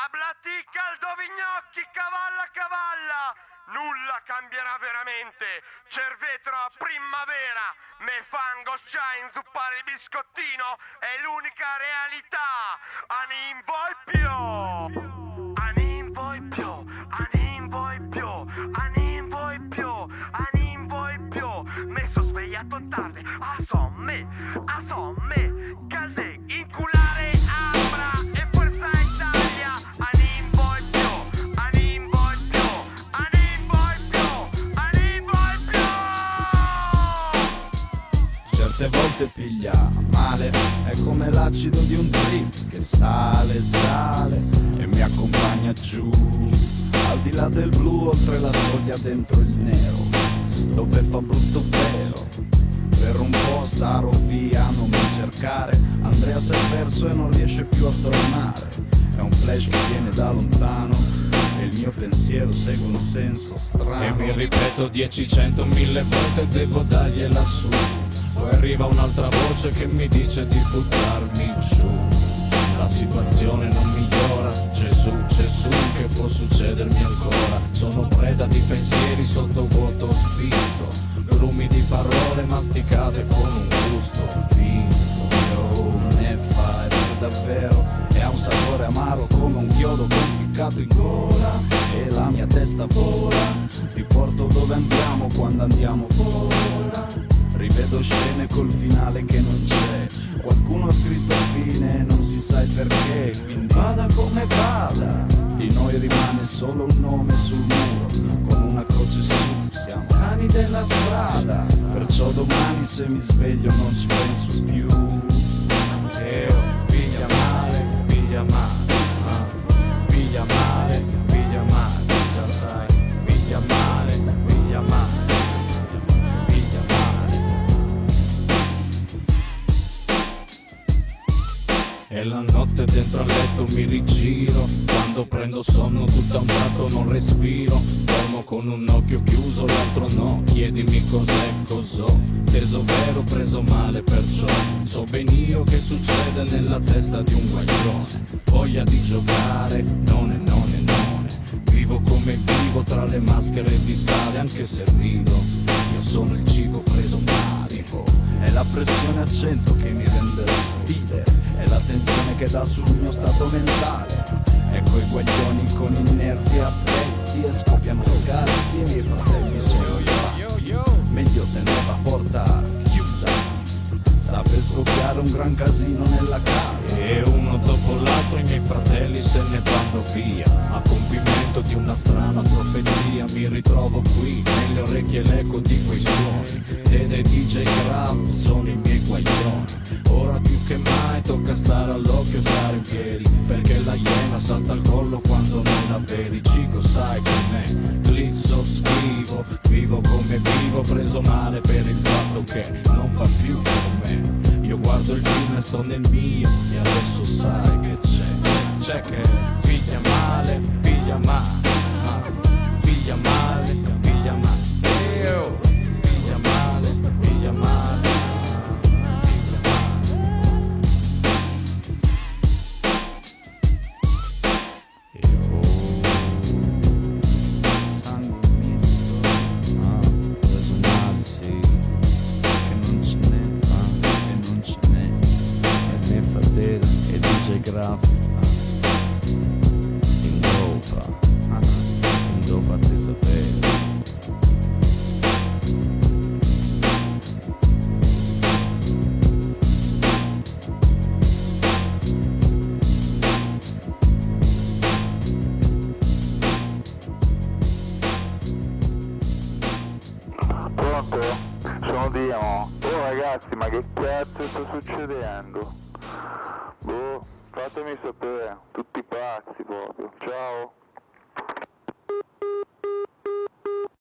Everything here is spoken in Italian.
Ablati, caldovignocchi, cavalla, cavalla. Nulla cambierà veramente. Cervetro a primavera. Me fango scià inzuppare il biscottino. È l'unica realtà. Anin voi più. Anin voi più. Anin voi più. Anin voi più. Anin voi più. Me so svegliato tardi. A somme. Calde, inculare, abra e forza Italia. Anin voi più. Anin voi più. Anin voi più. Anin voi più. Certe volte piglia male, è come l'acido di un trip che sale e mi accompagna giù, al di là del blu, oltre la soglia, dentro il nero, dove fa brutto vero. Per un po' starò via, non mi cercare. Andrea si è perso e non riesce più a tornare. È un flash che viene da lontano e il mio pensiero segue un senso strano. E mi ripeto 10, 100, 1000 volte devo dargliela su. Poi arriva un'altra voce che mi dice di buttarmi giù. La situazione non migliora. Gesù, che può succedermi ancora? Sono preda di pensieri sotto vuoto spinto, grumi di parole masticate con un gusto finto. Oh, ne fai per davvero, e ha un sapore amaro come un chiodo conficcato in gola. E la mia testa vola, ti porto dove andiamo quando andiamo fuori. Rivedo scene col finale che non c'è. Qualcuno ha scritto fine e non si sa il perché. Quindi vada come vada, di noi rimane solo un nome sul muro, con una croce su. Siamo cani della strada, perciò domani se mi sveglio non ci penso più. Piglia male, piglia male, piglia male, piglia male, già sai, piglia male, piglia male. E la notte dentro al letto mi rigiro, quando prendo sonno tutto a un tratto non respiro. Fermo con un occhio chiuso, l'altro no, chiedimi cos'è, cos'ho. Teso vero, preso male, perciò so ben io che succede nella testa di un guaglione. Voglia di giocare, non è. Vivo come vivo tra le maschere di sale, anche se rido. Io sono il cibo preso marico. È la pressione a 100 che mi rende stile, è la tensione che dà sul mio stato mentale. Ecco i guaglioni con i nervi a pezzi e scoppiano scalzi, e i miei fratelli sono pazzi. Meglio tenere la porta chiusa, sta per scoppiare un gran casino nella casa. E uno dopo l'altro i miei fratelli se ne vanno via, a compimento di una strana profezia. Mi ritrovo qui, nelle orecchie l'eco di quei suoni. Dede DJ Graf sono i miei guaglioni. Ora più che mai tocca stare all'occhio e stare in piedi, perché la iena salta al collo quando non la vedi. Cico sai com'è, glisso, schivo, vivo come vivo, preso male per il fatto che non fa più con me. Io guardo il film e sto nel mio, e adesso sai che c'è che piglia male, piglia male, piglia male, piglia male, piglia male, piglia male. Graf in dopa te sapere. Pronto? Sono Dino. Oh ragazzi, ma che cazzo sta succedendo? Boh, fatemi sapere, tutti pazzi proprio. Ciao.